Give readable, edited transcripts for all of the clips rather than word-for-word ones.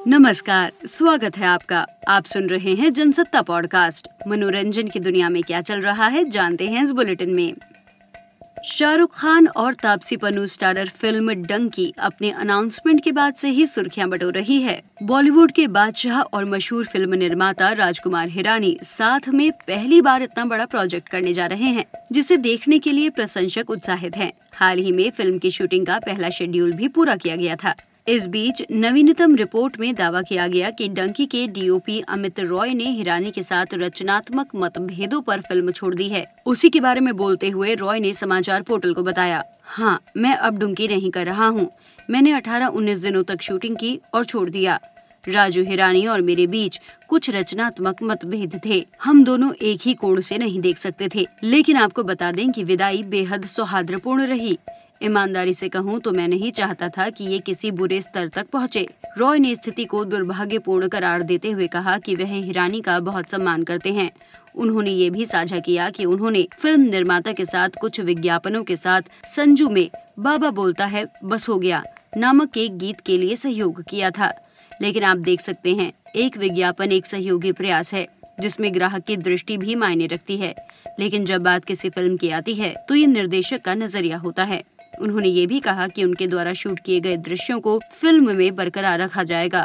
नमस्कार, स्वागत है आपका। आप सुन रहे हैं जनसत्ता पॉडकास्ट। मनोरंजन की दुनिया में क्या चल रहा है जानते हैं इस बुलेटिन में। शाहरुख खान और तापसी पन्नू स्टारर फिल्म डंकी अपने अनाउंसमेंट के बाद से ही सुर्खियां बटोर रही है। बॉलीवुड के बादशाह और मशहूर फिल्म निर्माता राजकुमार हिरानी साथ में पहली बार इतना बड़ा प्रोजेक्ट करने जा रहे हैं, जिसे देखने के लिए प्रशंसक उत्साहित हैं। हाल ही में फिल्म की शूटिंग का पहला शेड्यूल भी पूरा किया गया था। इस बीच नवीनतम रिपोर्ट में दावा किया गया कि डंकी के डीओपी अमित रॉय ने हिरानी के साथ रचनात्मक मतभेदों पर फिल्म छोड़ दी है। उसी के बारे में बोलते हुए रॉय ने समाचार पोर्टल को बताया, हाँ, मैं अब डंकी नहीं कर रहा हूँ। मैंने 18-19 दिनों तक शूटिंग की और छोड़ दिया। राजू हिरानी और मेरे बीच कुछ रचनात्मक मतभेद थे। हम दोनों एक ही कोण से नहीं देख सकते थे, लेकिन आपको बता दें कि विदाई बेहद सौहार्दपूर्ण रही। ईमानदारी से कहूँ तो मैं नहीं चाहता था कि ये किसी बुरे स्तर तक पहुँचे। रॉय ने स्थिति को दुर्भाग्यपूर्ण करार देते हुए कहा कि वह हिरानी का बहुत सम्मान करते हैं। उन्होंने ये भी साझा किया कि उन्होंने फिल्म निर्माता के साथ कुछ विज्ञापनों के साथ संजू में बाबा बोलता है बस हो गया नामक एक गीत के लिए सहयोग किया था। लेकिन आप देख सकते हैं, एक विज्ञापन एक सहयोगी प्रयास है जिसमें ग्राहक की दृष्टि भी मायने रखती है, लेकिन जब बात किसी फिल्म की आती है तो ये निर्देशक का नजरिया होता है। उन्होंने ये भी कहा कि उनके द्वारा शूट किए गए दृश्यों को फिल्म में बरकरार रखा जाएगा।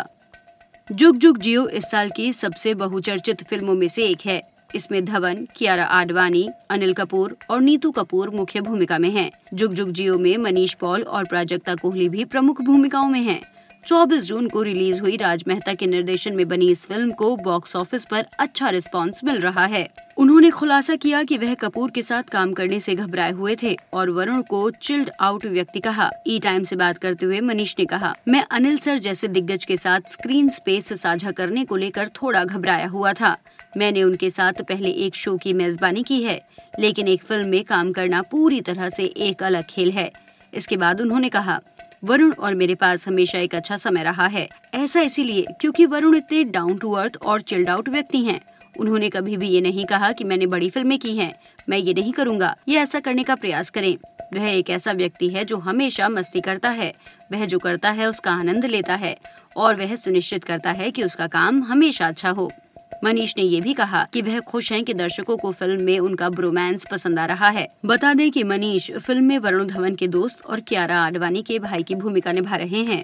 जुग जुग जियो इस साल की सबसे बहुचर्चित फिल्मों में से एक है। इसमें धवन, कियारा आडवाणी, अनिल कपूर और नीतू कपूर मुख्य भूमिका में हैं। जुग जुग जियो में मनीष पॉल और प्राजक्ता कोहली भी प्रमुख भूमिकाओं में हैं। 24 जून को रिलीज हुई राज मेहता के निर्देशन में बनी इस फिल्म को बॉक्स ऑफिस पर अच्छा रिस्पांस मिल रहा है। उन्होंने खुलासा किया कि वह कपूर के साथ काम करने से घबराए हुए थे और वरुण को चिल्ड आउट व्यक्ति कहा। ई टाइम से बात करते हुए मनीष ने कहा, मैं अनिल सर जैसे दिग्गज के साथ स्क्रीन स्पेस साझा करने को लेकर थोड़ा घबराया हुआ था। मैंने उनके साथ पहले एक शो की मेजबानी की है, लेकिन एक फिल्म में काम करना पूरी तरह से एक अलग खेल है। इसके बाद उन्होंने कहा, वरुण और मेरे पास हमेशा एक अच्छा समय रहा है। ऐसा इसीलिए क्योंकि वरुण इतने डाउन टू अर्थ और चिल्ड आउट व्यक्ति हैं। उन्होंने कभी भी ये नहीं कहा कि मैंने बड़ी फिल्में की हैं, मैं ये नहीं करूंगा, ये ऐसा करने का प्रयास करें। वह एक ऐसा व्यक्ति है जो हमेशा मस्ती करता है। वह जो करता है उसका आनंद लेता है और वह सुनिश्चित करता है कि उसका काम हमेशा अच्छा हो। मनीष ने ये भी कहा कि वह खुश हैं कि दर्शकों को फिल्म में उनका ब्रोमांस पसंद आ रहा है। बता दें कि मनीष फिल्म में वरुण धवन के दोस्त और कियारा आडवाणी के भाई की भूमिका निभा रहे हैं।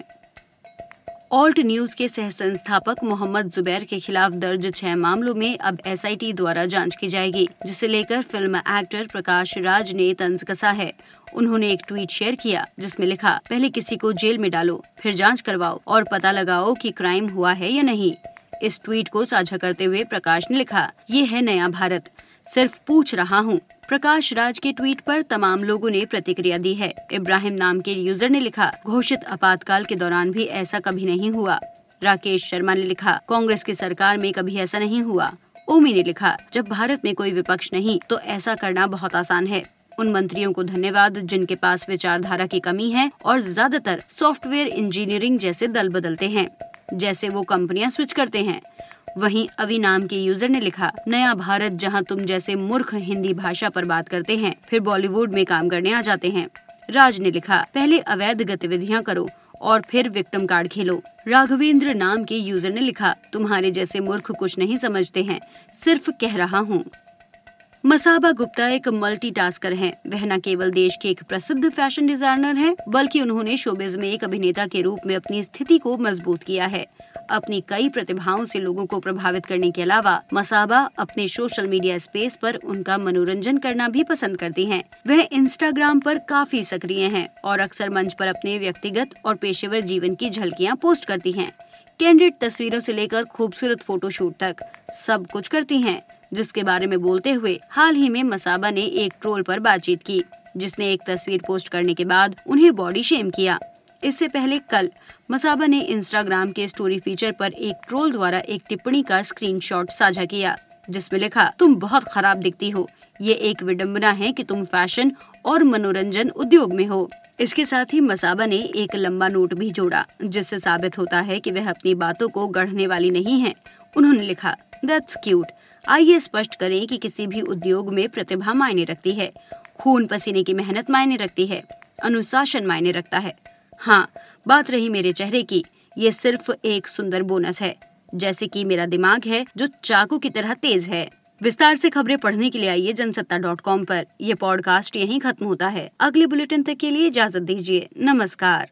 ऑल्ट न्यूज के सह संस्थापक मोहम्मद जुबैर के खिलाफ दर्ज 6 मामलों में अब एसआईटी द्वारा जांच की जाएगी, जिसे लेकर फिल्म एक्टर प्रकाश राज ने तंज कसा है। उन्होंने एक ट्वीट शेयर किया जिसमें लिखा, पहले किसी को जेल में डालो, फिर जांच करवाओ और पता लगाओ कि क्राइम हुआ है या नहीं। इस ट्वीट को साझा करते हुए प्रकाश ने लिखा, ये है नया भारत, सिर्फ पूछ रहा हूँ। प्रकाश राज के ट्वीट पर तमाम लोगों ने प्रतिक्रिया दी है। इब्राहिम नाम के यूजर ने लिखा, घोषित आपातकाल के दौरान भी ऐसा कभी नहीं हुआ। राकेश शर्मा ने लिखा, कांग्रेस की सरकार में कभी ऐसा नहीं हुआ। ओमी ने लिखा, जब भारत में कोई विपक्ष नहीं तो ऐसा करना बहुत आसान है। उन मंत्रियों को धन्यवाद जिनके पास विचारधारा की कमी है और ज्यादातर सॉफ्टवेयर इंजीनियरिंग जैसे दल बदलते हैं, जैसे वो कंपनियां स्विच करते हैं। वहीं अवि नाम के यूजर ने लिखा, नया भारत जहां तुम जैसे मूर्ख हिंदी भाषा पर बात करते हैं फिर बॉलीवुड में काम करने आ जाते हैं। राज ने लिखा, पहले अवैध गतिविधियां करो और फिर विक्टिम कार्ड खेलो। राघवेंद्र नाम के यूजर ने लिखा, तुम्हारे जैसे मूर्ख कुछ नहीं समझते हैं, सिर्फ कह रहा हूँ। मसाबा गुप्ता एक मल्टीटास्कर हैं। वह न केवल देश के एक प्रसिद्ध फैशन डिजाइनर हैं, बल्कि उन्होंने शोबिज में एक अभिनेता के रूप में अपनी स्थिति को मजबूत किया है। अपनी कई प्रतिभाओं से लोगों को प्रभावित करने के अलावा मसाबा अपने सोशल मीडिया स्पेस पर उनका मनोरंजन करना भी पसंद करती हैं। वह इंस्टाग्राम पर काफी सक्रिय हैं और अक्सर मंच पर अपने व्यक्तिगत और पेशेवर जीवन की झलकियां पोस्ट करती हैं। कैंडिड तस्वीरों से लेकर खूबसूरत फोटोशूट तक सब कुछ करती हैं, जिसके बारे में बोलते हुए हाल ही में मसाबा ने एक ट्रोल पर बातचीत की, जिसने एक तस्वीर पोस्ट करने के बाद उन्हें बॉडी शेम किया। इससे पहले कल मसाबा ने इंस्टाग्राम के स्टोरी फीचर पर एक ट्रोल द्वारा एक टिप्पणी का स्क्रीनशॉट साझा किया, जिसमें लिखा, तुम बहुत खराब दिखती हो, ये एक विडंबना है कि तुम फैशन और मनोरंजन उद्योग में हो। इसके साथ ही मसाबा ने एक लंबा नोट भी जोड़ा, जिससे साबित होता है कि वह अपनी बातों को गढ़ने वाली नहीं है। उन्होंने लिखा, दैट्स क्यूट। आइए स्पष्ट करें कि किसी भी उद्योग में प्रतिभा मायने रखती है, खून पसीने की मेहनत मायने रखती है, अनुशासन मायने रखता है। हाँ, बात रही मेरे चेहरे की, ये सिर्फ एक सुंदर बोनस है, जैसे कि मेरा दिमाग है जो चाकू की तरह तेज है। विस्तार से खबरें पढ़ने के लिए आइए जनसत्ता.com पर। यह पॉडकास्ट यहीं खत्म होता है। अगले बुलेटिन तक के लिए इजाजत दीजिए। नमस्कार।